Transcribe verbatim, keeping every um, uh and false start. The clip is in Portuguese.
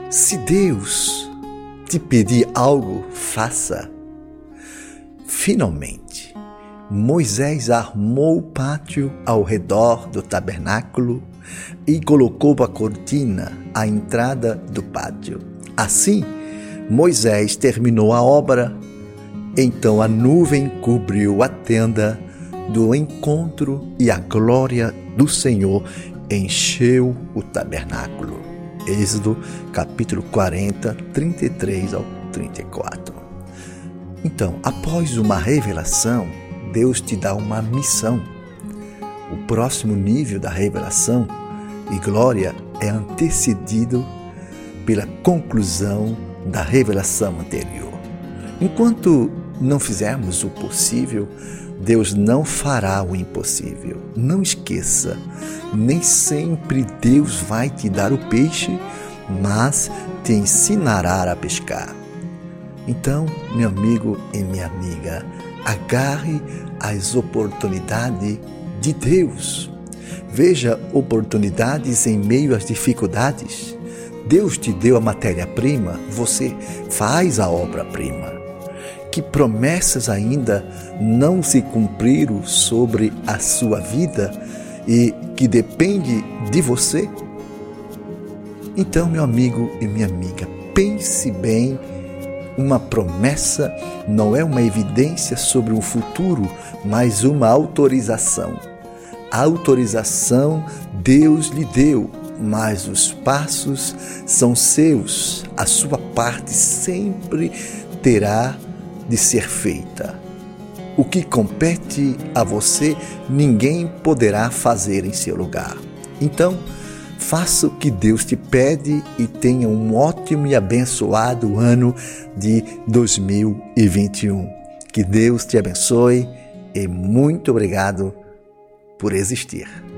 Se Deus te pedir algo, faça. Finalmente, Moisés armou o pátio ao redor do tabernáculo e colocou a cortina à entrada do pátio. Assim, Moisés terminou a obra. Então a nuvem cobriu a tenda do encontro e a glória do Senhor encheu o tabernáculo. Êxodo capítulo quarenta, trinta e três ao trinta e quatro. Então, após uma revelação, Deus te dá uma missão. O próximo nível da revelação e glória é antecedido pela conclusão da revelação anterior. Enquanto não fizermos o possível, Deus não fará o impossível. Não esqueça, nem sempre Deus vai te dar o peixe, mas te ensinará a pescar. Então, meu amigo e minha amiga, agarre as oportunidades de Deus. Veja oportunidades em meio às dificuldades. Deus te deu a matéria-prima, você faz a obra-prima. Que promessas ainda não se cumpriram sobre a sua vida e que depende de você? Então, meu amigo e minha amiga, pense bem. Uma promessa não é uma evidência sobre o futuro, mas uma autorização. A autorização Deus lhe deu, mas os passos são seus. A sua parte sempre terá de ser feita. O que compete a você, ninguém poderá fazer em seu lugar. Então, faça o que Deus te pede e tenha um ótimo e abençoado ano de dois mil e vinte e um. Que Deus te abençoe e muito obrigado por existir.